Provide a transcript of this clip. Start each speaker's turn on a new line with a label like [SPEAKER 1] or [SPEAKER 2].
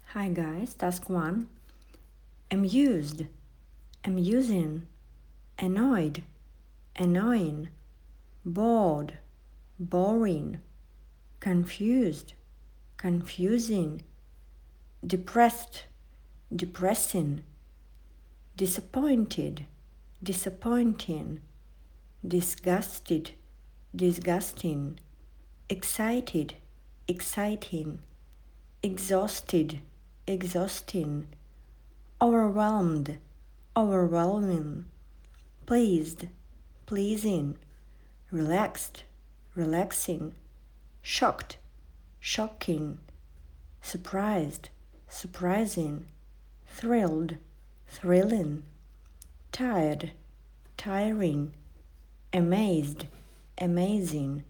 [SPEAKER 1] Hi guys, task 1. Amused, amusing, annoyed, annoying, bored, boring, confused, confusing, depressed, depressing, disappointed, disappointing, disgusted, disgusting, excited, exciting, exhausted, exhausting, overwhelmed, overwhelming, pleased, pleasing, relaxed, relaxing, shocked, shocking, surprised, surprising, thrilled, thrilling, tired, tiring, amazed, amazing,